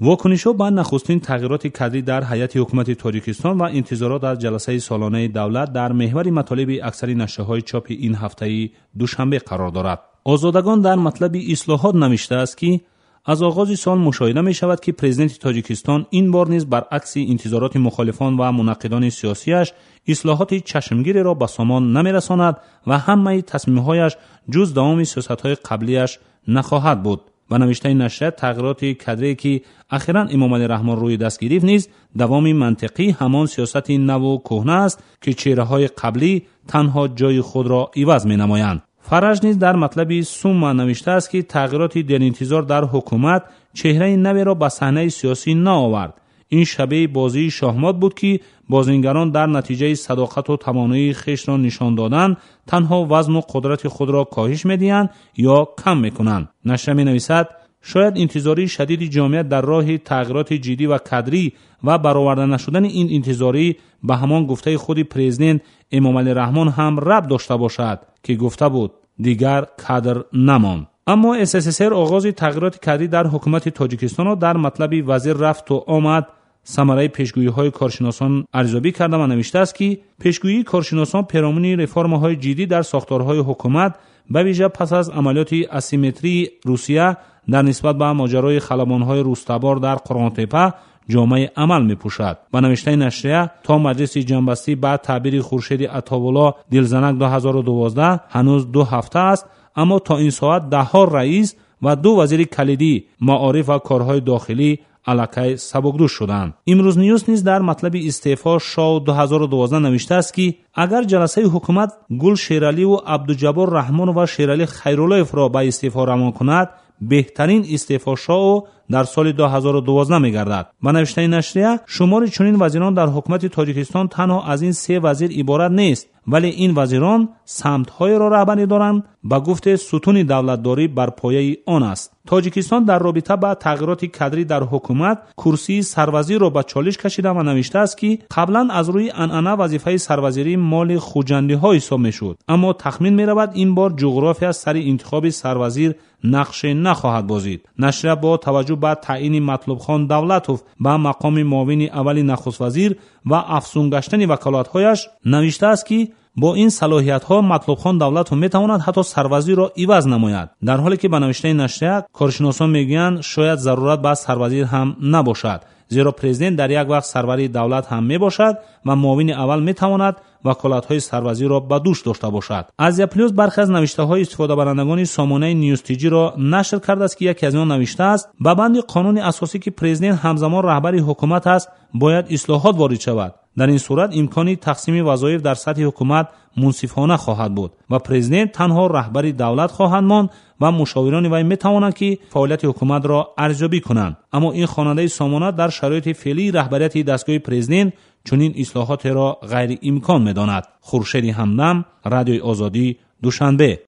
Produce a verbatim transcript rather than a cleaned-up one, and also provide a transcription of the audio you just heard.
واکنش‌ها به نخستین تغییرات کادری در هیئت حکومت تاجیکستان و انتظارات از جلسه سالانه دولت در محور مطالب اکثر نشریه‌های چاپ این هفته دوشنبه قرار دارد. آزادگان در مطلب اصلاحات نوشته است که از آغاز سال مشاهده می شود که پرزیدنت تاجیکستان این بار نیز برعکس انتظارات مخالفان و منقدان سیاسیش اصلاحات چشمگیری را به سامان نمی رساند و همه تصمیم‌هایش جز دوام سیاست‌های قبلیش نخواهد بود. و نوشته نشریه تغییرات کادری که اخیراً امام علی رحمان روی دست گرفت نیز دوام منطقی همان سیاست نو و کهنه است که چهره‌های قبلی تنها جای خود را عوض می‌نمایند. فرج نیز در مطلب سوم نوشته است که تغییرات در انتظار در حکومت چهره نوی را به صحنه سیاسی نآورد. این شبیه بازی شاهمات بود که بازیگران در نتیجه صداقت و توانایی خویش را نشان دادن تنها وزن و قدرت خود را کاهش می‌دهند یا کم می‌کنند. نشریه می‌نویسد شاید انتظاری شدید جامعه در راه تغییرات جدی و کادری و برآورده نشدن این انتظاری به همان گفته خود پرزیدنت امام علی رحمان هم ربط داشته باشد که گفته بود دیگر کادر نماند. اما اس اس اس ار آغاز تغییرات کادری در حکومت تاجیکستان را در مطلب وزیر رفت و آمد ثمره پیشگویی‌های کارشناسان ارزیابی کرده و نوشته است که پیشگویی کارشناسان پیرامون رفرم‌های جدی در ساختارهای حکومت به ویژه پس از عملیات اسیمتری روسیه در نسبت به ماجرای خلبان‌های روستبار در قرغان‌تپه جامعه عمل می‌پوشد. و نوشته نشریه تا مجلس جنبستی بعد تعبیر خورشید عطاالله دلزنک دو هزار و دوازده هنوز دو هفته است، اما تا این ساعت ده ها رئیس و دو وزیر کلیدی معارف و کارهای داخلی الکی سبکدوش شدند. امروز نیوز نیز در مطلب استعفا شاه دو هزار و دوازده نوشته است که اگر جلسه حکومت گل شیرعلی و عبدالجبار رحمان و شیرعلی خیرالله را به استعفا روان کند بهترین استعفا شاه در سال دو هزار و دوازده می‌گردد. و نوشته نشریه شمار چنین وزیران در حکومت تاجیکستان تنها از این سه وزیر عبارت نیست، ولی این وزیران سمت‌های را رهبری دارند به گفته ستون دولتداری بر پایه آن است. تاجیکستان در رابطه با تغییرات کادری در حکومت کرسی سروزیر را به چالش کشیده و نوشته است که قبلا از روی عنعنه وظیفه سروزیری مال خوجندی‌ها حساب می‌شد، اما تخمین می‌رود این بار جغرافیا سر انتخاب سروزیر نقش نخواهد بازید. نشریه با توجه به تعیین مطلوب خان دولتوف به مقام معاون اول نخست وزیر و افزون گشتن وکالت‌هایش نوشته است که با این صلاحیت‌ها مطلوب خان دولتوف می‌تواند حتی سروزیر را عوض نماید، در حالی که به نوشته نشریه کارشناسان میگویند شاید ضرورت به سروزیر هم نباشد، زیرا پرزیدنت در یک وقت سروری دولت هم میباشد و معاون اول میتواند وکالت‌های سروزیر را به دوش داشته باشد. از پلیوز برخی از نوشته‌های استفاده برندگان سامانه نیوز تیجی را نشر کرده است که یکی از آن نوشته است به بند قانون اساسی که پرزیدنت همزمان رهبر حکومت است باید اصلاحات وارد شود. در این صورت امکانی تقسیم وظایف در سطح حکومت منصفانه خواهد بود و پرزیدنت تنها رهبر دولت خواهد ماند و مشاوران وی میتوانند که فعالیت حکومت را ارزیابی کنند. اما این خواننده سامانه در شرایط فعلی رهبریت دستگاه پرزیدنت چنین اصلاحات را غیر امکان می‌داند. خورشید همدم، رادیوی آزادی، دوشنبه.